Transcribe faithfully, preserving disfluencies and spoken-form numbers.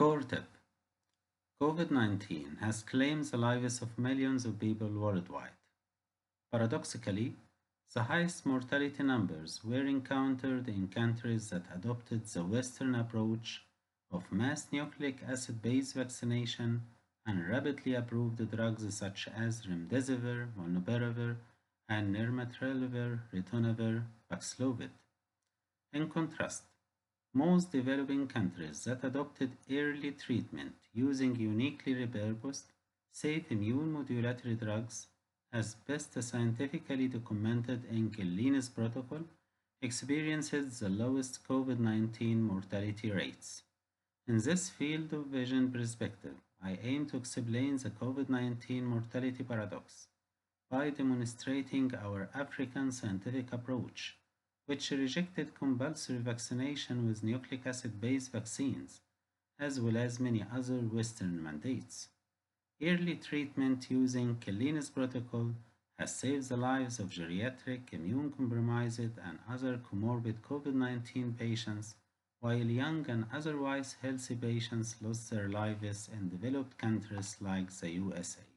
Core tip: COVID nineteen has claimed the lives of millions of people worldwide. Paradoxically, the highest mortality numbers were encountered in countries that adopted the Western approach of mass nucleic acid based vaccination and rapidly approved drugs such as remdesivir, molnupiravir, and nirmatrelvir, ritonavir, Paxlovid. In contrast, most developing countries that adopted early treatment using uniquely repurposed, safe immune modulatory drugs, as best scientifically documented in Kellini's protocol, experienced the lowest COVID nineteen mortality rates. In this field of vision perspective, I aim to explain the COVID nineteen mortality paradox by demonstrating our African scientific approach, which rejected compulsory vaccination with nucleic acid based vaccines, as well as many other Western mandates. Early treatment using Kellini's protocol has saved the lives of geriatric, immune-compromised, and other comorbid COVID nineteen patients, while young and otherwise healthy patients lost their lives in developed countries like the U S A.